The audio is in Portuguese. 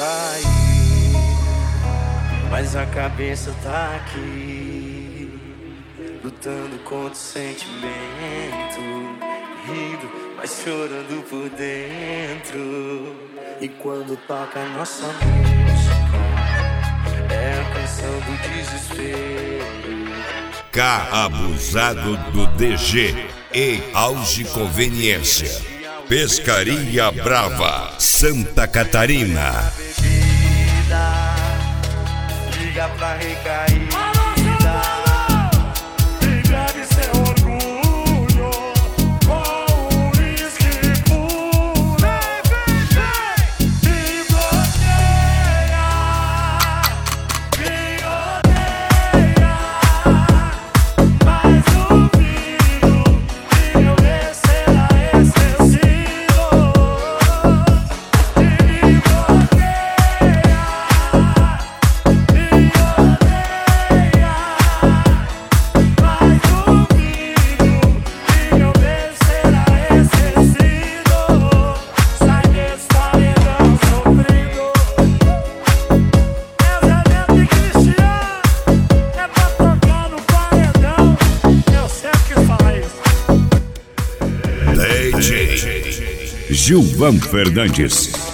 sair, mas a cabeça tá aqui, lutando contra o sentimento, rindo, mas chorando por dentro. E quando toca a nossa música, é a canção do desespero. K Abusado do DG e Auge Conveniência. Pescaria Brava, Santa Catarina. Liga pra recair. Gilvan Fernandes.